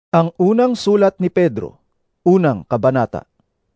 Ang unang sulat ni Pedro, unang kabanata.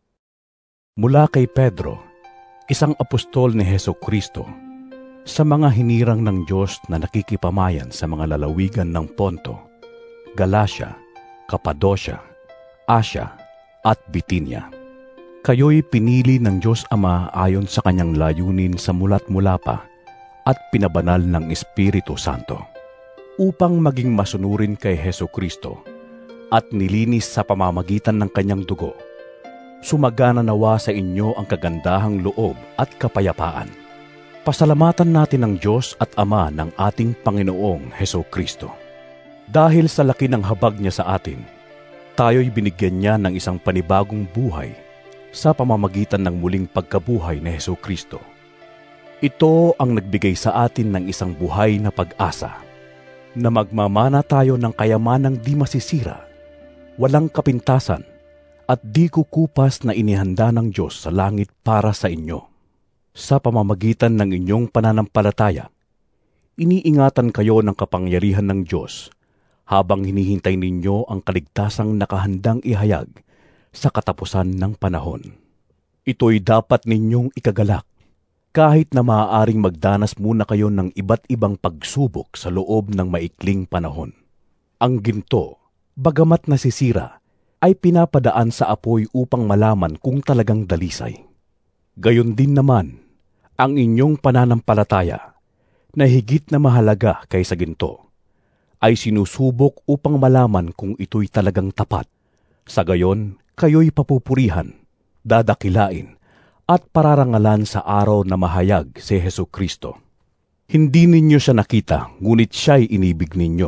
Mula kay Pedro, isang apostol ni Hesukristo, sa mga hinirang ng Diyos na nakikipamayan sa mga lalawigan ng Ponto, Galacia, Cappadocia, Asia, at Bitinia. Kayo'y pinili ng Diyos Ama ayon sa kanyang layunin sa mula't mula pa at pinabanal ng Espiritu Santo, upang maging masunurin kay Hesukristo at nilinis sa pamamagitan ng kanyang dugo. Sumagana nawa sa inyo ang kagandahang loob at kapayapaan. Pasalamatan natin ang Diyos at Ama ng ating Panginoong Hesukristo. Dahil sa laki ng habag niya sa atin, tayo'y binigyan niya ng isang panibagong buhay sa pamamagitan ng muling pagkabuhay ni Hesukristo. Ito ang nagbigay sa atin ng isang buhay na pag-asa, na magmamana tayo ng kayamanang di masisira, walang kapintasan, at di kukupas na inihanda ng Diyos sa langit para sa inyo. Sa pamamagitan ng inyong pananampalataya, iniingatan kayo ng kapangyarihan ng Diyos habang hinihintay ninyo ang kaligtasang nakahandang ihayag sa katapusan ng panahon. Ito'y dapat ninyong ikagalak, kahit na maaaring magdanas muna kayo ng iba't ibang pagsubok sa loob ng maikling panahon. Ang ginto, bagamat nasisira, ay pinapadaan sa apoy upang malaman kung talagang dalisay. Gayon din naman, ang inyong pananampalataya, na higit na mahalaga kaysa ginto, ay sinusubok upang malaman kung ito'y talagang tapat. Sa gayon, kayo'y papupurihan, dadakilain, at pararangalan sa araw na mahayag si Hesukristo. Hindi ninyo siya nakita, ngunit siya'y inibig ninyo.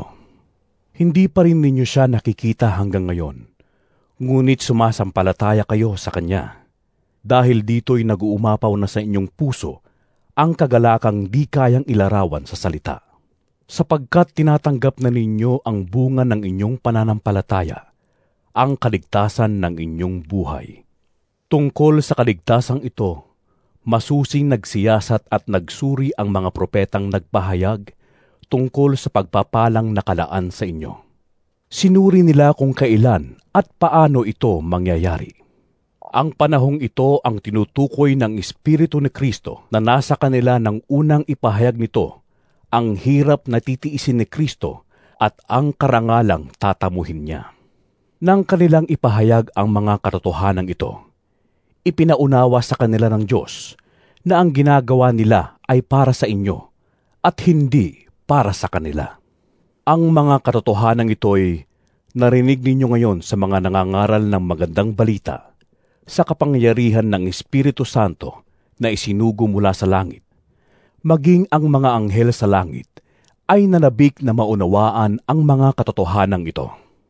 Hindi pa rin ninyo siya nakikita hanggang ngayon, ngunit sumasampalataya kayo sa Kanya. Dahil dito'y nag-uumapaw na sa inyong puso ang kagalakang di kayang ilarawan sa salita. Sapagkat tinatanggap na ninyo ang bunga ng inyong pananampalataya, ang kaligtasan ng inyong buhay. Tungkol sa kaligtasang ito, masusing nagsiyasat at nagsuri ang mga propetang nagpahayag tungkol sa pagpapalang nakalaan sa inyo. Sinuri nila kung kailan at paano ito mangyayari. Ang panahong ito ang tinutukoy ng Espiritu ni Kristo na nasa kanila nang unang ipahayag nito ang hirap na titiisin ni Kristo at ang karangalang tatamuhin niya. Nang kanilang ipahayag ang mga katotohanan ito, ipinaunawa sa kanila ng Diyos na ang ginagawa nila ay para sa inyo at hindi para sa kanila. Ang mga katotohanan ito'y narinig ninyo ngayon sa mga nangangaral ng magandang balita sa kapangyarihan ng Espiritu Santo na isinugo mula sa langit. Maging ang mga anghel sa langit ay nanabik na maunawaan ang mga katotohanan ito.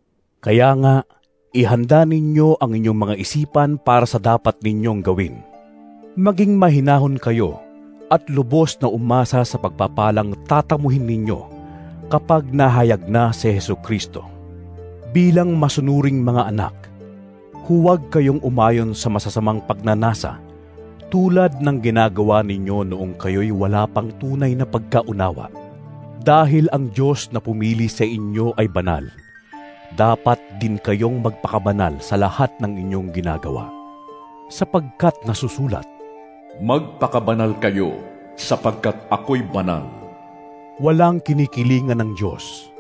Kaya nga, ihanda ninyo ang inyong mga isipan para sa dapat ninyong gawin. Maging mahinahon kayo at lubos na umasa sa pagpapalang tatamuhin ninyo kapag nahayag na si Hesukristo. Bilang masunuring mga anak, huwag kayong umayon sa masasamang pagnanasa tulad ng ginagawa ninyo noong kayo'y wala pang tunay na pagkaunawa. Dahil ang Diyos na pumili sa inyo ay banal, dapat din kayong magpakabanal sa lahat ng inyong ginagawa. Sapagkat nasusulat, "Magpakabanal kayo, sapagkat ako'y banal." Walang kinikilingan ng Diyos.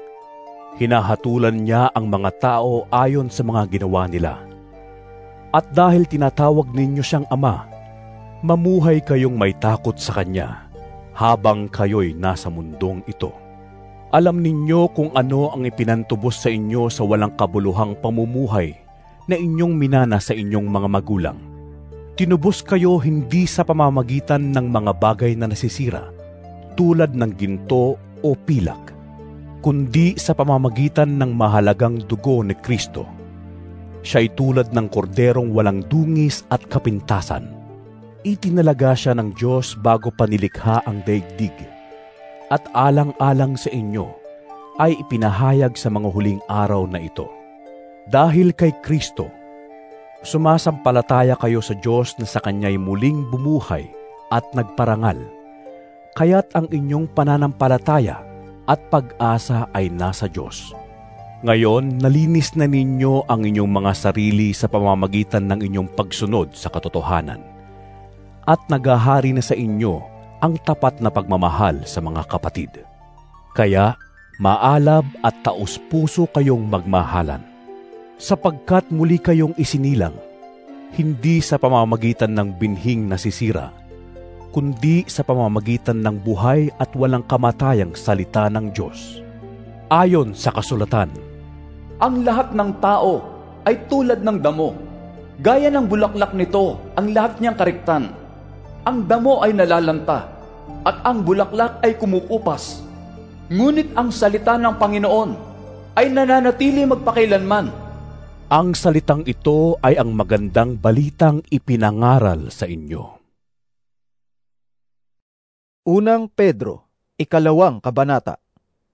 Hinahatulan niya ang mga tao ayon sa mga ginawa nila. At dahil tinatawag ninyo siyang Ama, mamuhay kayong may takot sa Kanya habang kayo'y nasa mundong ito. Alam ninyo kung ano ang ipinantubos sa inyo sa walang kabuluhang pamumuhay na inyong minana sa inyong mga magulang. Tinubos kayo hindi sa pamamagitan ng mga bagay na nasisira, tulad ng ginto o pilak, kundi sa pamamagitan ng mahalagang dugo ni Kristo. Siya'y tulad ng korderong walang dungis at kapintasan. Itinalaga siya ng Diyos bago pa nilikha ang daigdig, at alang-alang sa inyo ay ipinahayag sa mga huling araw na ito. Dahil kay Kristo, sumasampalataya kayo sa Diyos na sa Kanya'y muling bumuhay at nagparangal, kaya't ang inyong pananampalataya at pag-asa ay nasa Diyos. Ngayon, nalinis na ninyo ang inyong mga sarili sa pamamagitan ng inyong pagsunod sa katotohanan. At naghahari na sa inyo ang tapat na pagmamahal sa mga kapatid. Kaya, maalab at taos-puso kayong magmahalan, sapagkat muli kayong isinilang, hindi sa pamamagitan ng binhing nasisira, kundi sa pamamagitan ng buhay at walang kamatayang salita ng Diyos. Ayon sa kasulatan, Ang lahat ng tao ay tulad ng damo. Gaya ng bulaklak nito ang lahat niyang kariktan. Ang damo ay nalalanta at ang bulaklak ay kumukupas. Ngunit ang salita ng Panginoon ay nananatili magpakailanman. ang salitang ito ay ang magandang balitang ipinangaral sa inyo. Unang Pedro, 2 kabanata.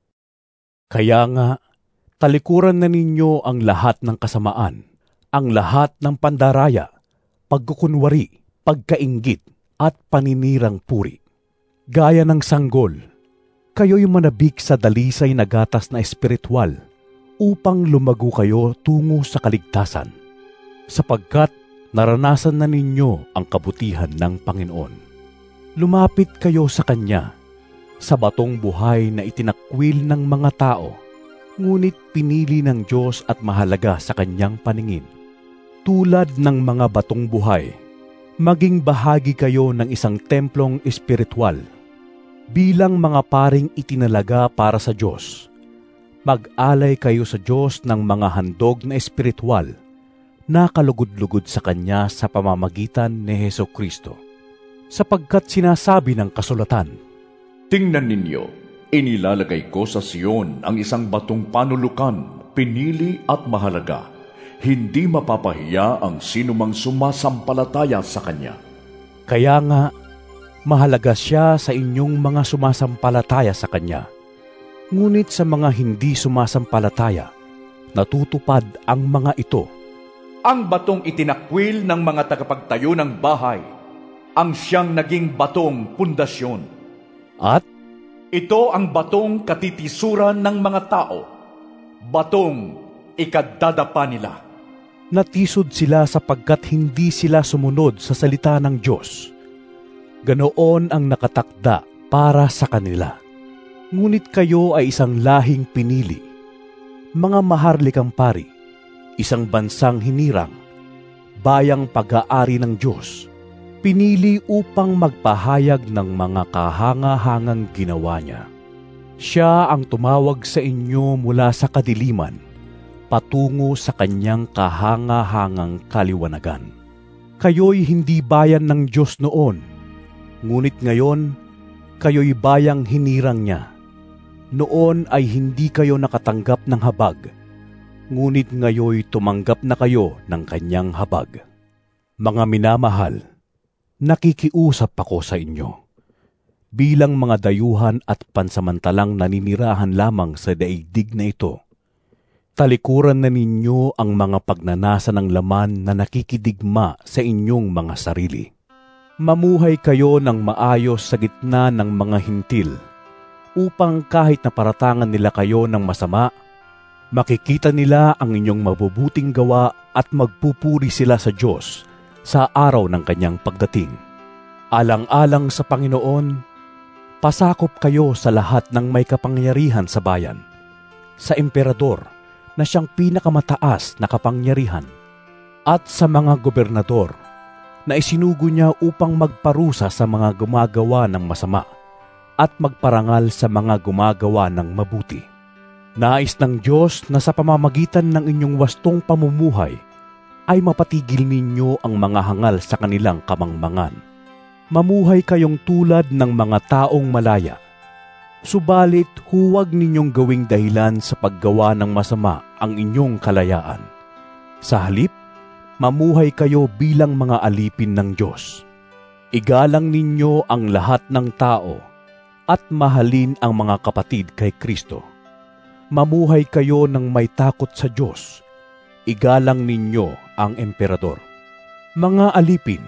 Kaya nga, talikuran na ninyo ang lahat ng kasamaan, ang lahat ng pandaraya, pagkukunwari, pagkainggit, at paninirang puri. Gaya ng sanggol, kayo'y manabik sa dalisay na gatas na espiritual upang lumago kayo tungo sa kaligtasan, sapagkat naranasan na ninyo ang kabutihan ng Panginoon. Lumapit kayo sa Kanya, sa batong buhay na itinakwil ng mga tao, ngunit pinili ng Diyos at mahalaga sa Kanyang paningin. Tulad ng mga batong buhay, maging bahagi kayo ng isang templong espiritual. Bilang mga paring itinalaga para sa Diyos, mag-alay kayo sa Diyos ng mga handog na espiritual na kalugod-lugod sa Kanya sa pamamagitan ni Hesukristo. Sapagkat sinasabi ng kasulatan, Tingnan ninyo, inilalagay ko sa Sion ang isang batong panulukan, pinili at mahalaga. Hindi mapapahiya ang sinumang sumasampalataya sa Kanya. Kaya nga, mahalaga siya sa inyong mga sumasampalataya sa Kanya. Ngunit sa mga hindi sumasampalataya, natutupad ang mga ito. Ang batong itinakwil ng mga tagapagtayo ng bahay, ang siyang naging batong pundasyon. At Ito ang batong katitisuran ng mga tao, batong ikadadapa nila. natisod sila sapagkat hindi sila sumunod sa salita ng Diyos. Ganoon ang nakatakda para sa kanila. Ngunit kayo ay isang lahing pinili, mga maharlikang pari, isang bansang hinirang, bayang pag-aari ng Diyos, pinili upang magpahayag ng mga kahangahangang ginawa niya. Siya ang tumawag sa inyo mula sa kadiliman, patungo sa kanyang kahangahangang kaliwanagan. Kayo'y hindi bayan ng Diyos noon, ngunit ngayon, kayo'y bayang hinirang niya. Noon ay hindi kayo nakatanggap ng habag, ngunit ngayoy tumanggap na kayo ng kanyang habag. Mga minamahal, nakikiusap ako sa inyo, bilang mga dayuhan at pansamantalang naninirahan lamang sa daigdig na ito. Talikuran na ninyo ang mga pagnanasa ng laman na nakikidigma sa inyong mga sarili. Mamuhay kayo ng maayos sa gitna ng mga hintil, upang kahit na paratangan nila kayo ng masama, makikita nila ang inyong mabubuting gawa at magpupuri sila sa Diyos sa araw ng kanyang pagdating. Alang-alang sa Panginoon, pasakop kayo sa lahat ng may kapangyarihan sa bayan, sa emperador na siyang pinakamataas na kapangyarihan, at sa mga gobernador na isinugo niya upang magparusa sa mga gumagawa ng masama at magparangal sa mga gumagawa ng mabuti. Nais ng Diyos na sa pamamagitan ng inyong wastong pamumuhay ay mapatigil ninyo ang mga hangal sa kanilang kamangmangan. Mamuhay kayong tulad ng mga taong malaya. Subalit huwag ninyong gawing dahilan sa paggawa ng masama ang inyong kalayaan. Sa halip, mamuhay kayo bilang mga alipin ng Diyos. Igalang ninyo ang lahat ng tao at mahalin ang mga kapatid kay Kristo. Mamuhay kayo ng may takot sa Diyos. Igalang ninyo ang emperador. Mga alipin,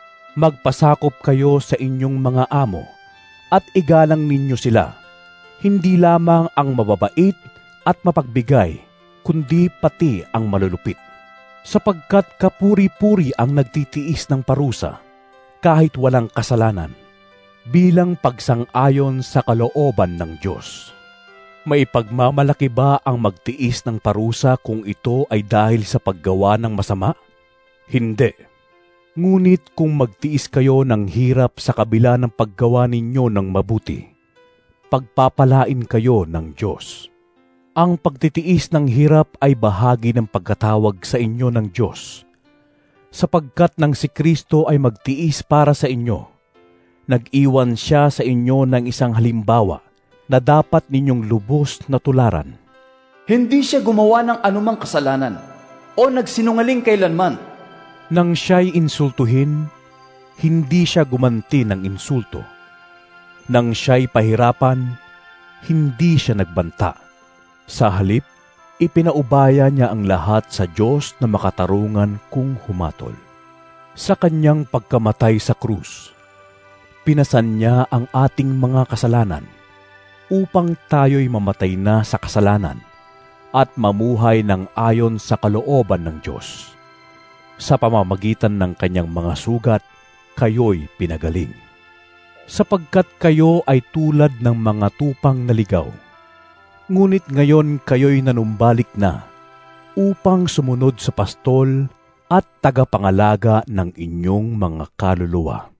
magpasakop kayo sa inyong mga amo at igalang ninyo sila, hindi lamang ang mababait at mapagbigay, kundi pati ang malulupit. Sapagkat kapuri-puri ang nagtitiis ng parusa, kahit walang kasalanan, bilang pagsang-ayon sa kalooban ng Diyos. Maipagmamalaki ba ang magtiis ng parusa kung ito ay dahil sa paggawa ng masama? Hindi. Ngunit kung magtiis kayo ng hirap sa kabila ng paggawa ninyo ng mabuti, pagpapalain kayo ng Diyos. Ang pagtitiis ng hirap ay bahagi ng pagkatawag sa inyo ng Diyos. Sapagkat nang si Kristo ay magtiis para sa inyo, nag-iwan siya sa inyo ng isang halimbawa na dapat ninyong lubos na tularan. Hindi siya gumawa ng anumang kasalanan o nagsinungaling kailanman. Nang siya'y insultuhin, hindi siya gumanti ng insulto. Nang siya'y pahirapan, hindi siya nagbanta. Sa halip, ipinaubaya niya ang lahat sa Diyos na makatarungan kung humatol. Sa kanyang pagkamatay sa krus, pinasan niya ang ating mga kasalanan upang tayo'y mamatay na sa kasalanan at mamuhay ng ayon sa kalooban ng Diyos. Sa pamamagitan ng kanyang mga sugat, kayo'y pinagaling. Sapagkat kayo ay tulad ng mga tupang naligaw, ngunit ngayon kayo'y nanumbalik na upang sumunod sa pastol at tagapangalaga ng inyong mga kaluluwa.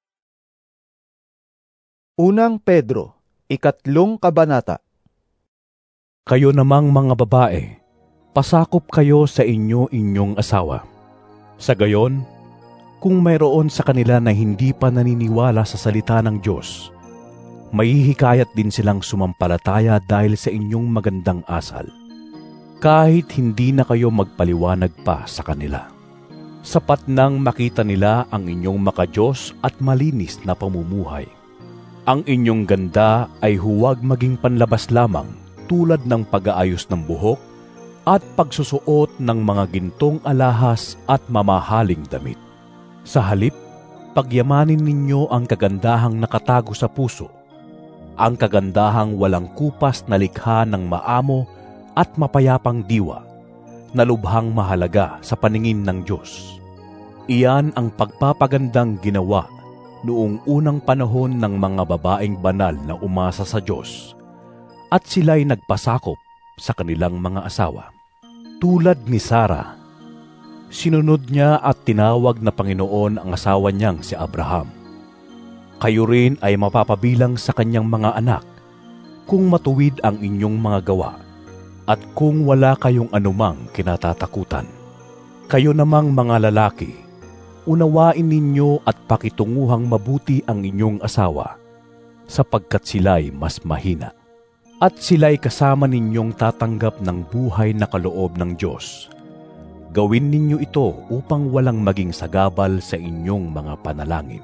Unang Pedro, 3 kabanata. Kayo namang mga babae, pasakop kayo sa inyong asawa. Sa gayon, kung mayroon sa kanila na hindi pa naniniwala sa salita ng Diyos, mahihikayat din silang sumampalataya dahil sa inyong magandang asal, kahit hindi na kayo magpaliwanag pa sa kanila. Sapat nang makita nila ang inyong makadiyos at malinis na pamumuhay. Ang inyong ganda ay huwag maging panlabas lamang tulad ng pag-aayos ng buhok at pagsusuot ng mga gintong alahas at mamahaling damit. Sa halip, pagyamanin ninyo ang kagandahang nakatago sa puso, ang kagandahang walang kupas na likha ng maamo at mapayapang diwa, na lubhang mahalaga sa paningin ng Diyos. Iyan ang pagpapagandang ginawa noong unang panahon ng mga babaeng banal na umasa sa Diyos, at sila'y nagpasakop sa kanilang mga asawa. Tulad ni Sarah, sinunod niya at tinawag na Panginoon ang asawa niyang si Abraham. Kayo rin ay mapapabilang sa kanyang mga anak kung matuwid ang inyong mga gawa at kung wala kayong anumang kinatatakutan. Kayo namang mga lalaki, unawain ninyo at pakitunguhang mabuti ang inyong asawa sapagkat sila'y mas mahina. At sila'y kasama ninyong tatanggap ng buhay na kaloob ng Diyos. Gawin ninyo ito upang walang maging sagabal sa inyong mga panalangin.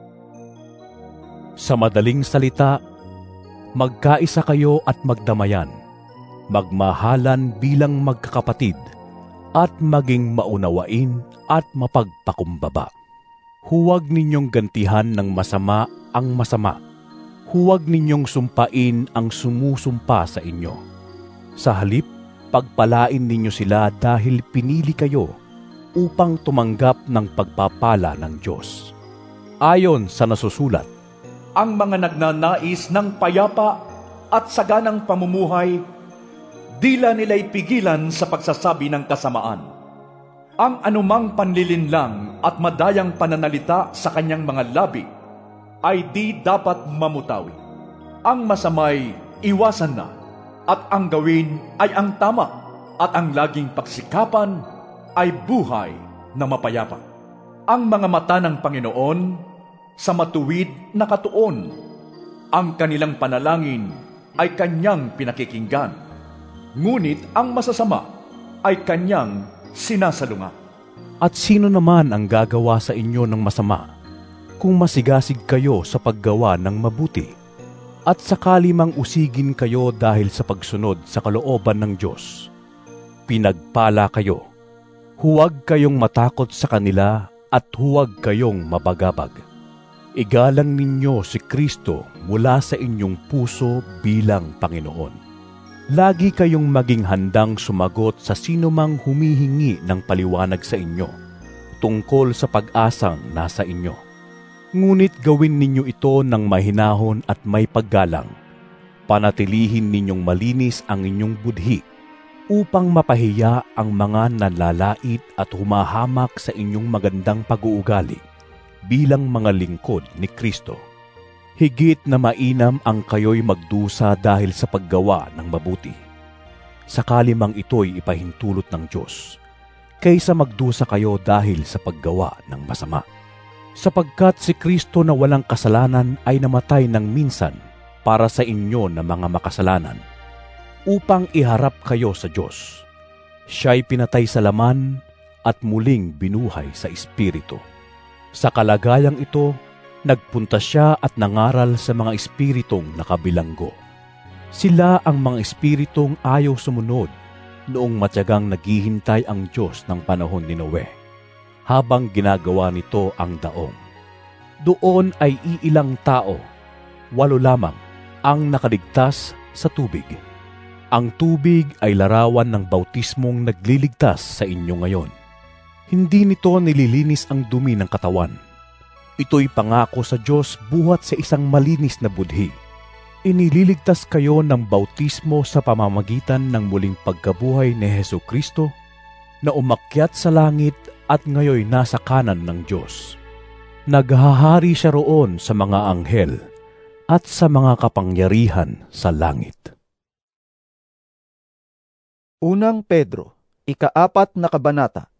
Sa madaling salita, magkaisa kayo at magdamayan, magmahalan bilang magkakapatid, at maging maunawain at mapagpakumbaba. Huwag ninyong gantihan ng masama ang masama. Huwag ninyong sumpain ang sumusumpa sa inyo. Sa halip, pagpalain ninyo sila dahil pinili kayo upang tumanggap ng pagpapala ng Diyos. Ayon sa nasusulat, ang mga nagnanais ng payapa at saganang pamumuhay, dila nila'y pigilan sa pagsasabi ng kasamaan. Ang anumang panlilinlang at madayang pananalita sa kanyang mga labi ay di dapat mamutawi. Ang masamay iwasan na, at ang gawin ay ang tama, at ang laging pagsikapan ay buhay na mapayapa. Ang mga mata ng Panginoon sa matuwid na katuon, ang kanilang panalangin ay kanyang pinakikinggan, ngunit ang masasama ay kanyang sinasalungat. At sino naman ang gagawa sa inyo ng masama kung masigasig kayo sa paggawa ng mabuti? At sakali mang usigin kayo dahil sa pagsunod sa kalooban ng Diyos, pinagpala kayo. Huwag kayong matakot sa kanila at huwag kayong mabagabag. Igalang ninyo si Kristo mula sa inyong puso bilang Panginoon. Lagi kayong maging handang sumagot sa sinumang humihingi ng paliwanag sa inyo tungkol sa pag-asang nasa inyo. Ngunit gawin ninyo ito ng mahinahon at may paggalang. Panatilihin ninyong malinis ang inyong budhi upang mapahiya ang mga nanlalait at humahamak sa inyong magandang pag-uugali bilang mga lingkod ni Kristo. Higit na mainam ang kayo'y magdusa dahil sa paggawa ng mabuti, sakali mang ito'y ipahintulot ng Diyos, kaysa magdusa kayo dahil sa paggawa ng masama. Sapagkat si Kristo na walang kasalanan ay namatay ng minsan para sa inyo na mga makasalanan, upang iharap kayo sa Diyos. Siya'y pinatay sa laman at muling binuhay sa Espiritu. Sa kalagayang ito, nagpunta siya at nangaral sa mga espiritong nakabilanggo. Sila ang mga espiritong ayaw sumunod noong matyagang naghihintay ang Diyos ng panahon ni Noe, habang ginagawa nito ang daong. Doon ay iilang tao, 8 lamang, ang nakaligtas sa tubig. Ang tubig ay larawan ng bautismong nagliligtas sa inyo ngayon. Hindi nito nililinis ang dumi ng katawan. Ito'y pangako sa Diyos buhat sa isang malinis na budhi. Inililigtas kayo ng bautismo sa pamamagitan ng muling pagkabuhay ni Hesukristo na umakyat sa langit at ngayoy nasa kanan ng Diyos. Naghahari siya roon sa mga anghel at sa mga kapangyarihan sa langit. Unang Pedro, 4 na kabanata.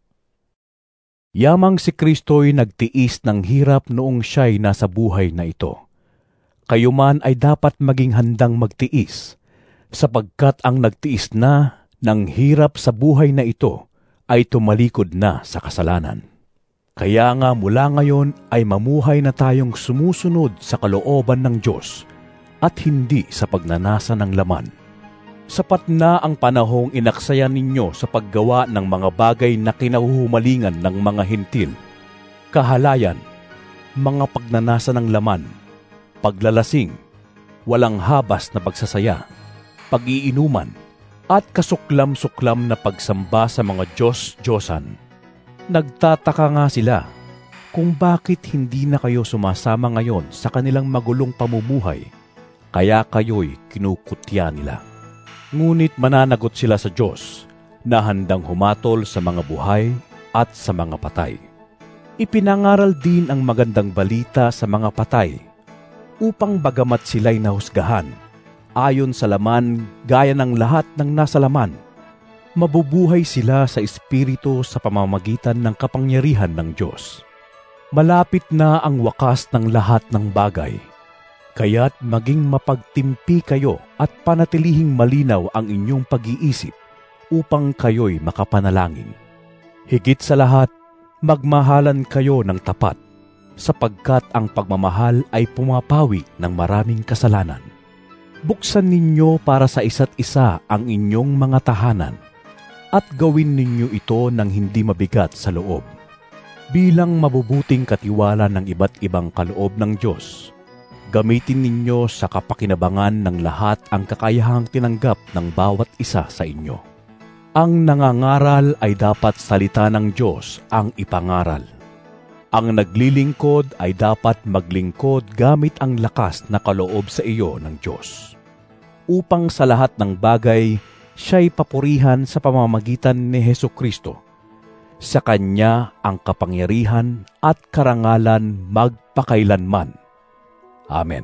Yamang si Kristo'y nagtiis ng hirap noong siya'y nasa buhay na ito. Kayo man ay dapat maging handang magtiis, sapagkat ang nagtiis na ng hirap sa buhay na ito ay tumalikod na sa kasalanan. Kaya nga mula ngayon ay mamuhay na tayong sumusunod sa kalooban ng Diyos at hindi sa pagnanasa ng laman. Sapat na ang panahong inaksayan ninyo sa paggawa ng mga bagay na kinahuhumalingan ng mga hintil, kahalayan, mga pagnanasa ng laman, paglalasing, walang habas na pagsasaya, pag-iinuman, at kasuklam-suklam na pagsamba sa mga Diyos-Diyosan. Nagtataka nga sila kung bakit hindi na kayo sumasama ngayon sa kanilang magulong pamumuhay, kaya kayo'y kinukutya nila. Ngunit mananagot sila sa Diyos na handang humatol sa mga buhay at sa mga patay. Ipinangaral din ang magandang balita sa mga patay, upang bagamat sila'y nahusgahan, ayon sa laman gaya ng lahat ng nasa laman, mabubuhay sila sa Espiritu sa pamamagitan ng kapangyarihan ng Diyos. Malapit na ang wakas ng lahat ng bagay, kaya't maging mapagtimpi kayo at panatilihing malinaw ang inyong pag-iisip upang kayo'y makapanalangin. Higit sa lahat, magmahalan kayo ng tapat, sapagkat ang pagmamahal ay pumapawi ng maraming kasalanan. Buksan ninyo para sa isa't isa ang inyong mga tahanan, at gawin ninyo ito ng hindi mabigat sa loob, bilang mabubuting katiwala ng iba't ibang kaloob ng Diyos. Gamitin ninyo sa kapakinabangan ng lahat ang kakayahang tinanggap ng bawat isa sa inyo. Ang nangangaral ay dapat salita ng Diyos ang ipangaral. Ang naglilingkod ay dapat maglingkod gamit ang lakas na kaloob sa iyo ng Diyos, upang sa lahat ng bagay siya'y papurihan sa pamamagitan ni Hesukristo. Sa Kanya ang kapangyarihan at karangalan magpakailanman. Amen.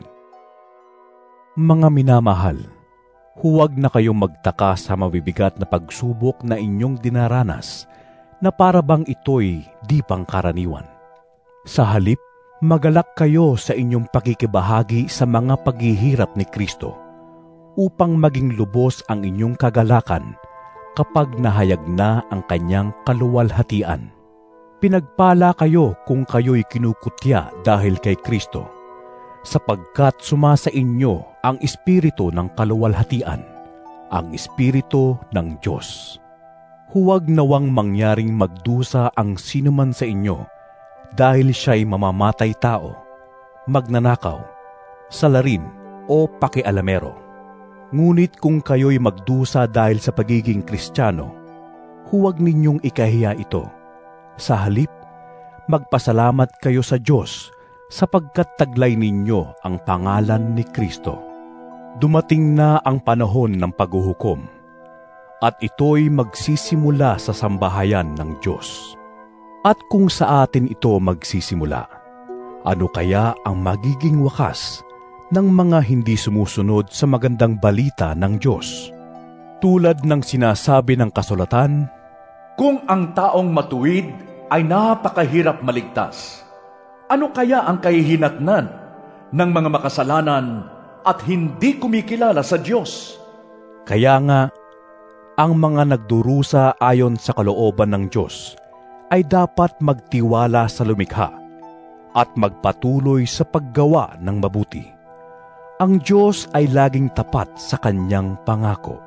Mga minamahal, huwag na kayong magtaka sa mabibigat na pagsubok na inyong dinaranas na para bang ito'y di pangkaraniwan. Sa halip, magalak kayo sa inyong pakikibahagi sa mga paghihirap ni Kristo, upang maging lubos ang inyong kagalakan kapag nahayag na ang kanyang kaluwalhatian. Pinagpala kayo kung kayo'y kinukutya dahil kay Kristo, sapagkat sumasa inyo ang Espiritu ng kaluwalhatian, ang Espiritu ng Diyos. Huwag nawang mangyaring magdusa ang sinuman sa inyo dahil siya'y mamamatay tao, magnanakaw, salarin o pakialamero. Ngunit kung kayo'y magdusa dahil sa pagiging Kristiyano, huwag ninyong ikahiya ito. Sa halip, magpasalamat kayo sa Diyos sapagkat taglay ninyo ang pangalan ni Kristo. Dumating na ang panahon ng paghuhukom, at ito'y magsisimula sa sambahayan ng Diyos. At kung sa atin ito magsisimula, ano kaya ang magiging wakas ng mga hindi sumusunod sa magandang balita ng Diyos? Tulad ng sinasabi ng kasulatan, Kung ang taong matuwid ay napakahirap maligtas, ano kaya ang kahihinatnan ng mga makasalanan at hindi kumikilala sa Diyos? Kaya nga, ang mga nagdurusa ayon sa kalooban ng Diyos ay dapat magtiwala sa lumikha at magpatuloy sa paggawa ng mabuti. Ang Diyos ay laging tapat sa kanyang pangako.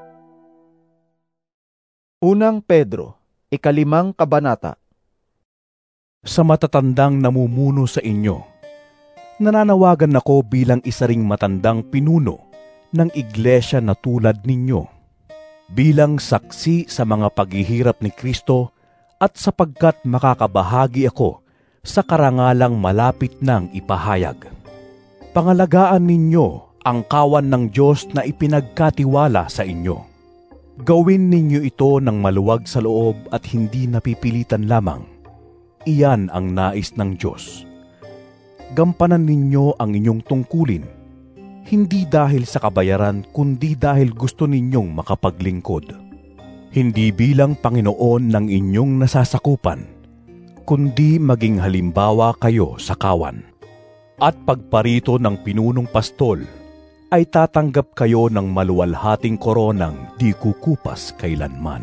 Unang Pedro, 5 kabanata. Sa matatandang namumuno sa inyo, nananawagan ako bilang isa ring matandang pinuno ng iglesia na tulad ninyo, bilang saksi sa mga paghihirap ni Kristo at sapagkat makakabahagi ako sa karangalang malapit nang ipahayag. Pangalagaan ninyo ang kawan ng Diyos na ipinagkatiwala sa inyo. Gawin ninyo ito ng maluwag sa loob at hindi napipilitan lamang. Iyan ang nais ng Diyos. Gampanan ninyo ang inyong tungkulin, hindi dahil sa kabayaran kundi dahil gusto ninyong makapaglingkod. Hindi bilang Panginoon ng inyong nasasakupan, kundi maging halimbawa kayo sa kawan. At pagparito ng pinunong pastol, ay tatanggap kayo ng maluwalhating koronang di kukupas kailanman.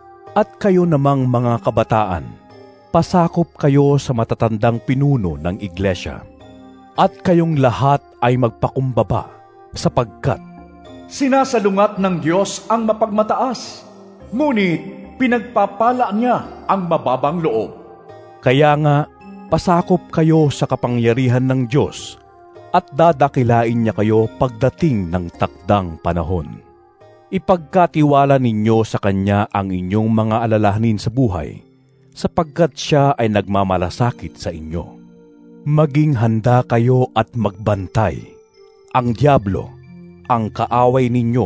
At kayo namang mga kabataan, pasakop kayo sa matatandang pinuno ng iglesia. At kayong lahat ay magpakumbaba, sapagkat sinasalungat ng Diyos ang mapagmataas, ngunit pinagpapala niya ang mababang loob. Kaya nga, pasakop kayo sa kapangyarihan ng Diyos at dadakilain niya kayo pagdating ng takdang panahon. Ipagkatiwala ninyo sa Kanya ang inyong mga alalahanin sa buhay, sapagkat Siya ay nagmamalasakit sa inyo. Maging handa kayo at magbantay. Ang dyablo, ang kaaway ninyo,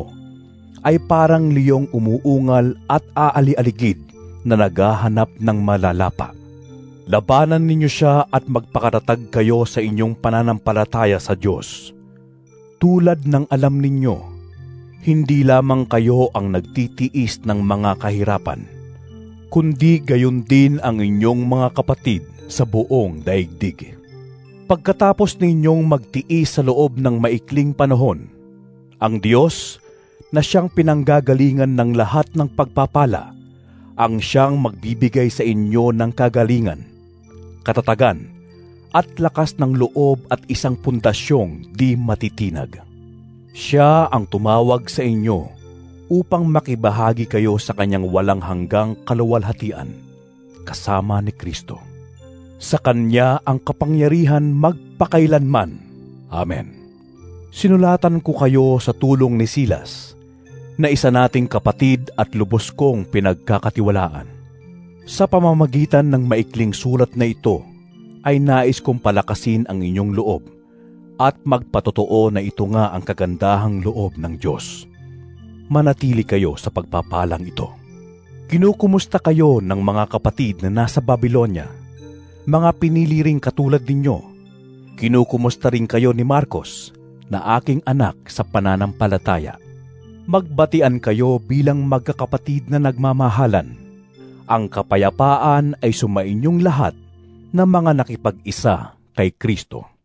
ay parang liyong umuungal at aali-aligid na naghahanap ng malalapa. Labanan ninyo siya at magpakatatag kayo sa inyong pananampalataya sa Diyos. Tulad ng alam ninyo, hindi lamang kayo ang nagtitiis ng mga kahirapan, kundi gayon din ang inyong mga kapatid sa buong daigdig. Pagkatapos ninyong magtiis sa loob ng maikling panahon, ang Diyos, na siyang pinanggagalingan ng lahat ng pagpapala, ang siyang magbibigay sa inyo ng kagalingan, katatagan, at lakas ng loob at isang pundasyong di matitinag. Siya ang tumawag sa inyo upang makibahagi kayo sa kanyang walang hanggang kaluwalhatian, kasama ni Kristo. Sa Kanya ang kapangyarihan magpakailanman. Amen. Sinulatan ko kayo sa tulong ni Silas, na isa nating kapatid at lubos kong pinagkakatiwalaan. Sa pamamagitan ng maikling sulat na ito, ay nais kong palakasin ang inyong loob at magpatotoo na ito nga ang kagandahang loob ng Diyos. Manatili kayo sa pagpapalang ito. Kinukumusta kayo ng mga kapatid na nasa Babylonia, mga pinili ring katulad ninyo. Kinukumusta rin kayo ni Marcos, na aking anak sa pananampalataya. Magbatian kayo bilang magkakapatid na nagmamahalan. Ang kapayapaan ay sumainyong lahat na mga nakipag-isa kay Kristo.